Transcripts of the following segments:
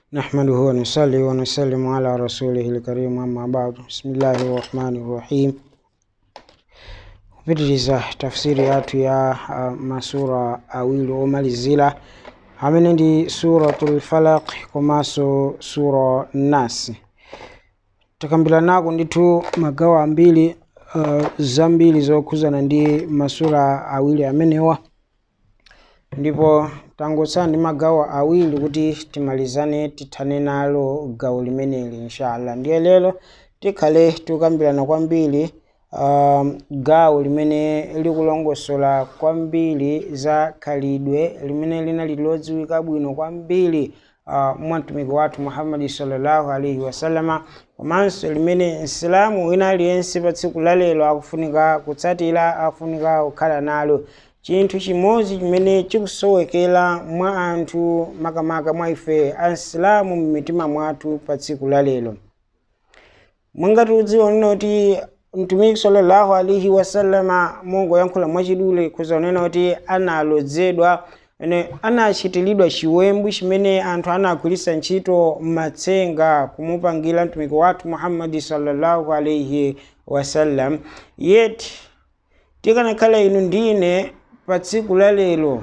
نحمده ونصلي ونسلم على رسوله الكريم أما بعد بسم الله الرحمن الرحيم. Kupitiriza tafsiri yatu ya masura awili omalizira amene ndi suratul falaq komanso sura nas. Takambira nako ndithu magawo ambiri zambiri zokhuzana ndi masura awiri amenewa, ndipo tangotsala ndi magawo awiri kuti timalizane tithane nalo gawo limeneli inshallah. Ndiye lero tikhale tikambirana kwambiri gawo limene likulongosola kwambiri za khalidwe limene linali lodziwika bwino kwambiri mwa mtumiki wathu Muhammad sallallahu alaihi wasallama, komanso limene Islamu wina aliyense pa tsiku la lero akufunika kutsatira, akufunika kukhala nalo. Chinthu chimodzi chimene chikusowekera mwa anthu makamaka mwa ife Asilamu m'mitima mwathu pa tsiku la lero. Mwangati udziwa kuti mtumiki sallallahu alaihi wasallama mongoyankhula mwachidule kuzanena kuti analodzedwa, anachitiridwa chiwembu chimene anthu anagwiritsa ntchito matsenga kumupangira mtumiki wathu Muhammad sallallahu alaihi wasallam. Yet tikanakhala inu ndine pa tsiku la lero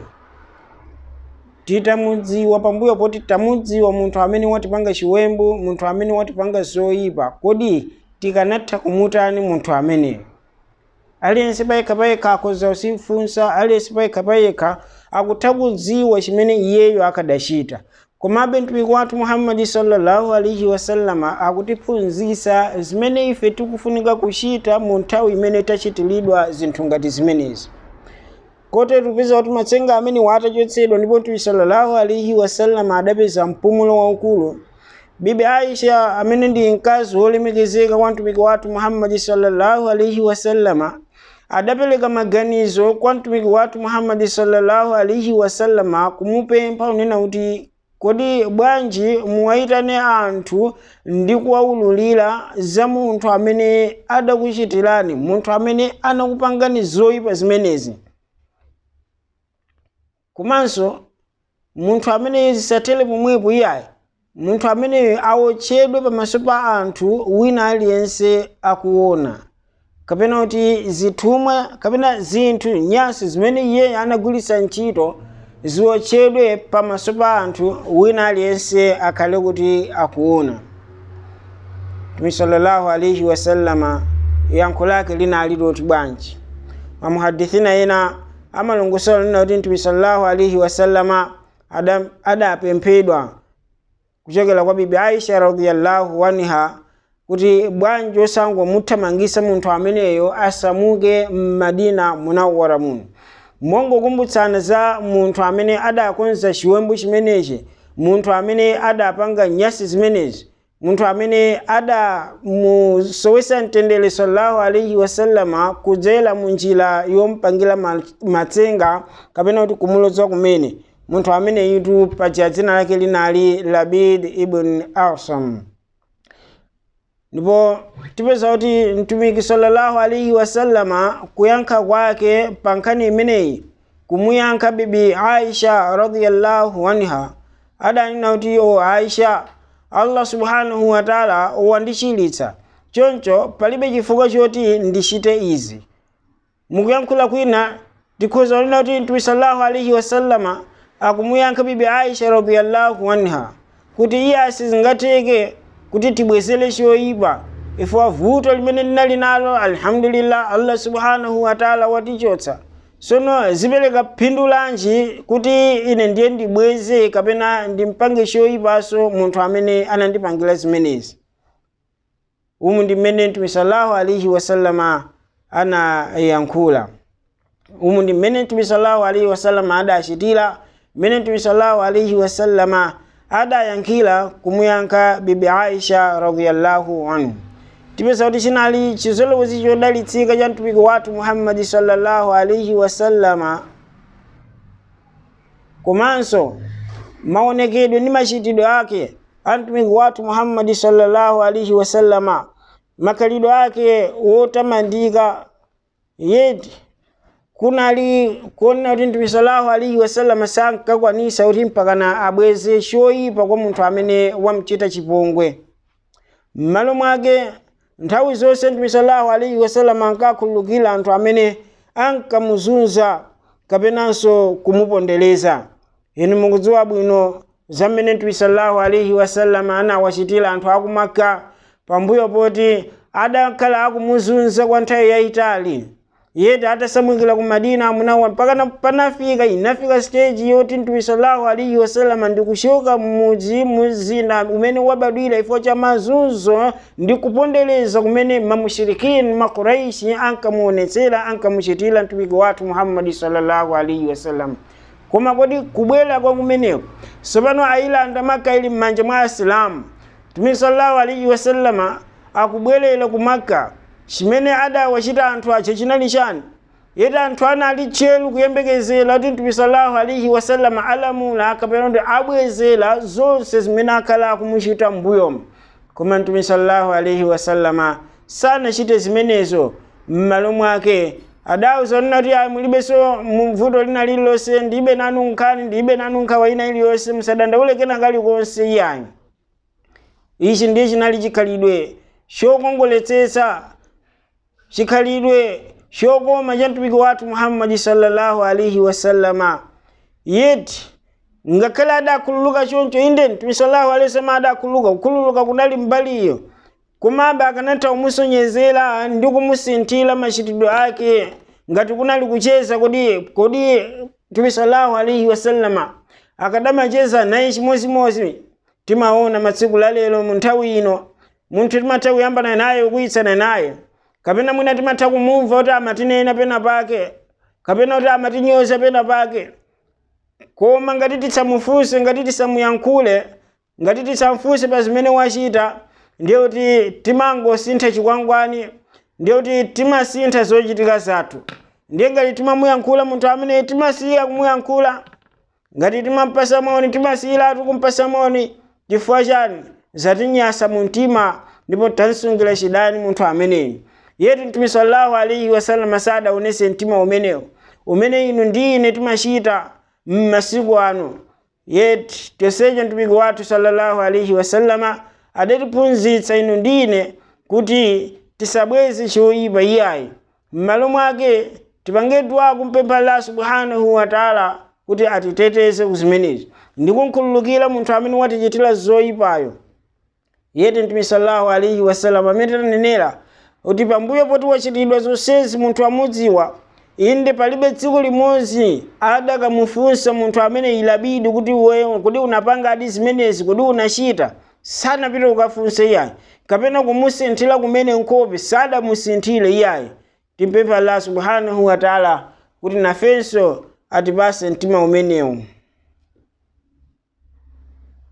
titamudziwa, pambuyo poti tamudziwa munthu amene watipanga chiwembu, munthu amene watipanga zoyipa, kodi tikanatha kumutani munthu ameneyo? Aliyense payekha akhoza kusifunsa, aliyense payekha akutha kudziwa chimene iyeyo akadachita. Komabe mtumiki wathu Muhammad sallallahu alaihi wasallama akutiphunzitsa zimene ife tikufunika kuchita mu nthawi imene tachitiridwa zinthu ngati zimenezi. Kote tupeza kuti matsenga amene watachotsedwa ndipo mtumiki sallallahu alaihi wasallama adapeza mpumulo waukulu. Bibi Aisha amene ndi mkazi wolemekezeka kwa mtumiki wathu Muhammad sallallahu alaihi wasallama adapereka maganizo kwa mtumiki wathu Muhammad sallallahu alaihi wasallama kumupempha unena kuti kodi bwanji muwayitane anthu ndi kuwawululira za munthu amene adakuchitirani, munthu amene anakupangani zoyipa zimenezi. Komanso munthu amene zisatere pomwepo iyayi, munthu amene awotchedwe pamaso pa anthu wina aliyense akuona, kapena kuti zithumwa kapena zinthu nyansi zimene iye anagwiritsa ntchito ziwotchedwe pamaso pa anthu wina aliyense akhale kuti akuona. Mtumiki sallallahu alaihi wasallama yankho lake linali loti bwanji? Mamuhadithina ena amalongosola nena kuti mtumiki sallallahu alaihi wasallama adapemphedwa kuchokera kwa Bibi Aisha radhiyallahu anha kuti bwanji osangomuthamangisa munthu ameneyo asamuke m'Madina Munawwara muno. Mongokumbutsana za munthu amene adakonza chiwembu chimenechi, munthu amene adapanga nyasi zimenezi, munthu amene adamusowesa mtendere sallallahu alaihi wasallama kudzera munjira yompangira matsenga kapena kuti kumulodza kumene. Munthu amene yitu paja dzina lake linali Labid ibn Asam. Ndipo tipeza kuti mtumiki sallallahu alaihi wasallama kuyankha kwake pa nkhani imeneyi, kumuyankha Bibi Aisha radhiyallahu anha, adanena kuti o Aisha, Allah subhanahu wa ta'ala wandichiritsa, choncho palibe chifukwa choti ndichite izi. Mukuyankhula kwina tikhoza kunena kuti mtumiki sallallahu alaihi wasallama akumuyankha Bibi Aisha radhiyallahu anha kuti iye asizingateke kuti tibwezere choyipa ifwa vuto limene linali nalo. Alhamdulillah, Allah subhanahu wa ta'ala watichotsa. Sono zipereka phindu lanji kuti ine ndiye ndibweze kapena ndimpange choyipaso munthu amene anandipangira zimenezi? Umu ndi mmene mtumiki sallallahu alaihi wasallama anayankhula. Umu ndi mmene mtumiki sallallahu alaihi wasallama adachitira, mmene mtumiki sallallahu alaihi wasallama adayankhira kumuyankha Bibi Aisha radhiyallahu anhu. Tipeza kuti chinali chizolowezi chodalitsika cha mtumiki wathu Muhammad sallallahu alaihi wasallama, komanso maonekedwe ndi machitidwe ake a mtumiki wathu Muhammad sallallahu alaihi wasallama, makhalidwe ake wotamandika. Yeti kunali kuona kuti Mtume sallallahu alaihi wasallam sankakwanisa kuti mpakana abweze choyipa kwa munthu amene wamchita chipongwe. M'malo mwake nthawi zonse Mtume sallallahu alaihi wasallam ankakhululukira anthu amene ankamuzunza kapenanso kumupondereza. Inu mukudziwa bwino zamene Mtume sallallahu alaihi wasallam anawachitira anthu aku Makka pambuyo poti adakhala akumuzunza kwa nthawi yayitali. Yeti atasamukira ku Madina Munawwara mpaka panafika inafika stage yoti Mtume sallallahu alaihi wasallam ndikushoka muzinda umene wabadwira ifo cha mazunzo ndi kupondereza kumene mamushirikini makuraishi ankamuonetsera ankamuchitira mtumiki wathu Muhammad sallallahu alaihi wasallam. Koma kodi kubwera kwa kumeneko sopano ailanda Makka ili m'manja mwa Asilamu, Mtume sallallahu alaihi wasallam akubwerera ku Makka, chimene adawachita anthu acho chinali chani? Yeti anthu anali tcheru kuyembekezera kuti Mtume sallallahu alaihi wasallam alamula akapena kuti abwezera zonse zimene akhala akumuchita m'mbuyomo. Koma Mtume sallallahu alaihi wasallam sanachite zimenezo. M'malo mwake adauza kuti mulibenso mvuto lina lililonse, ndibe nanu nkhani, ndibe nanu nkhawa ina iliyonse, musadandaule kena kalikonse iyayi. Ichi ndiye chinali chikhalidwe chokongoletsetsa, chikhalidwe chokoma cha mtumiki wathu Muhammad sallallahu alaihi wasallam. Yeti ngakhale adakhululuka choncho, inde Mtume sallallahu alaihi wasallam adakhululuka, kukhululuka kunali mbaliyo, komabe akanatha kumusonyezera ndi kumusinthira machitidwe ake ngati kunali kucheza. Kodi Mtume sallallahu alaihi wasallam akadamacheza naye chimozimozi? Timaona matsiku lalero mu nthawi ino munthu timatha kuyambana naye kuyitsana naye, kapena mwina timatha kumumva kuti amatinena pena pake, kapena kuti amatinyoza pena pake. Koma ngati tisamufunse, ngati tisamuyankhule, ngati tisamfunse pa zimene wachita, ndiye kuti timangosintha chikwangwani, ndiye kuti timasintha zochitika zathu. Ndiye ngati timamuyankhula munthu amene timasiya kumuyankhula, ngati timampasa moni timasiyiratu kumpasa moni. Chifukwa chani? Zatinyasa mu mtima ndipo tansungira chidani munthu ameneyi. Yeti Mtume sallallahu alaihi wasallam sadaonese mtima umenewo umene inu ndi ine timachita m'masiku ano. Yeti tonsecho mtumiki wathu sallallahu alaihi wasallam adatiphunzitsa inu ndi ine kuti tisabweze choyipa iyayi. M'malo mwake tipange dua kumpempha Allah subhanahu wa ta'ala kuti atiteteze kuzimenezi ndi kunkhululukira munthu amene watichitira zoyipayo. Yeti Mtume sallallahu alaihi wasallam amene tanenera kuti pambuyo poti wachitidwa zonsezi munthu amudziwa, inde palibe tsiku limodzi adakamufunsa munthu amene ilabidi kuti wewe kodi unapanga adi zimenezi, kodi unachita, sanapite kukafunse iyayi, kapena kumusinthira kumene nkhope sadamusinthire iyayi. Timpempha Allah subhanahu wa ta'ala kuti nafenso atipase mtima umenewu.